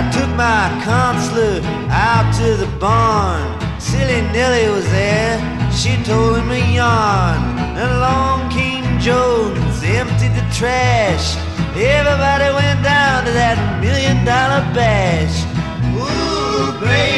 took my counselor out to the barn. Silly Nellie was there, she told him a yarn. And along came Jones, emptied the trash. Everybody went down to that $1 million bash. Ooh, baby.